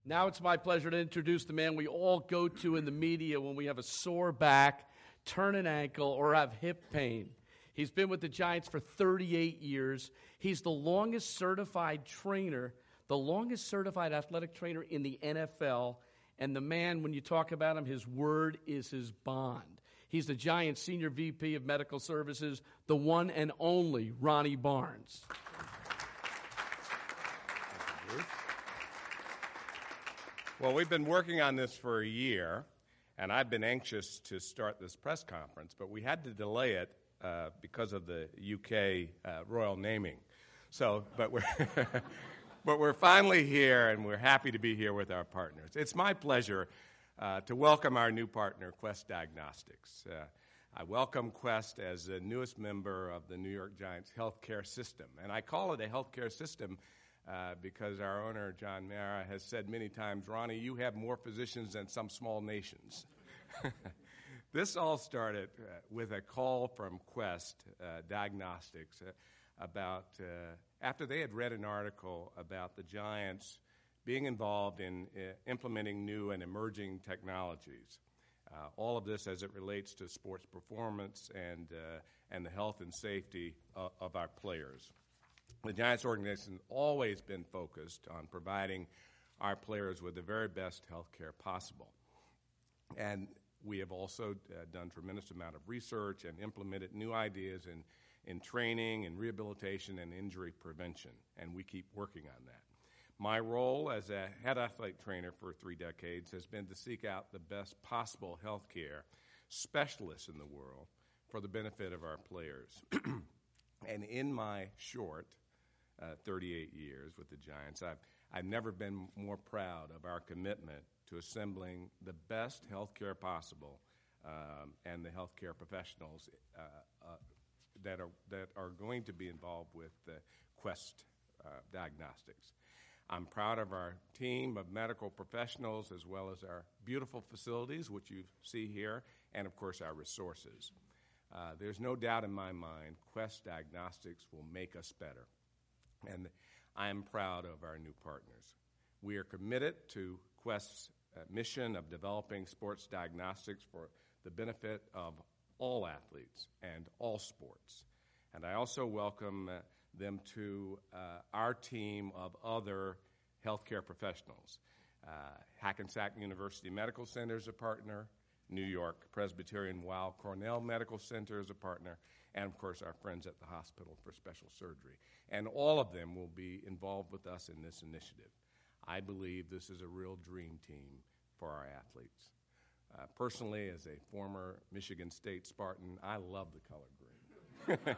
Now it's my pleasure to introduce the man we all go to in the media when we have a sore back, turn an ankle, or have hip pain. He's been with the Giants for 38 years. He's the longest certified trainer, the longest certified athletic trainer in the NFL. And the man, when you talk about him, his word is his bond. He's the Giants Senior VP of Medical Services, the one and only Ronnie Barnes. Well, we've been working on this for a year, and I've been anxious to start this press conference, but we had to delay it because of the UK royal naming. But we're finally here, and we're happy to be here with our partners. It's my pleasure to welcome our new partner, Quest Diagnostics. I welcome Quest as the newest member of the New York Giants healthcare system, and I call it a healthcare system because our owner, John Mara, has said many times, Ronnie, you have more physicians than some small nations. This all started with a call from Quest Diagnostics about after they had read an article about the Giants being involved in implementing new and emerging technologies. All of this as it relates to sports performance and the health and safety of our players. The Giants organization has always been focused on providing our players with the very best health care possible. And we have also done a tremendous amount of research and implemented new ideas in training and rehabilitation and injury prevention, and we keep working on that. My role as a head athletic trainer for 3 decades has been to seek out the best possible health care specialists in the world for the benefit of our players. And in my short 38 years with the Giants, I've never been more proud of our commitment to assembling the best health care possible and the health care professionals that are going to be involved with Quest Diagnostics. I'm proud of our team of medical professionals as well as our beautiful facilities, which you see here, and of course our resources. There's no doubt in my mind Quest Diagnostics will make us better, and I am proud of our new partners. We are committed to Quest's mission of developing sports diagnostics for the benefit of all athletes and all sports. And I also welcome them to our team of other healthcare professionals. Hackensack University Medical Center is a partner, New York Presbyterian Weill Cornell Medical Center is a partner, and of course our friends at the Hospital for Special Surgery. And all of them will be involved with us in this initiative. I believe this is a real dream team for our athletes. Personally, as a former Michigan State Spartan, I love the color green.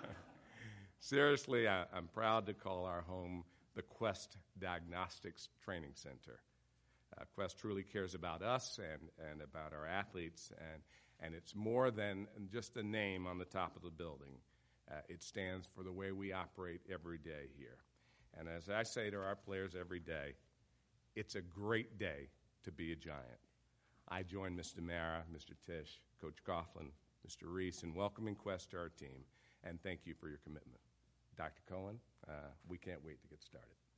Seriously, I'm proud to call our home the Quest Diagnostics Training Center. Quest truly cares about us and about our athletes, and it's more than just a name on the top of the building. It stands for the way we operate every day here. And as I say to our players every day, it's a great day to be a Giant. I join Mr. Mara, Mr. Tisch, Coach Coughlin, Mr. Reese in welcoming Quest to our team, and thank you for your commitment. Dr. Cohen, we can't wait to get started.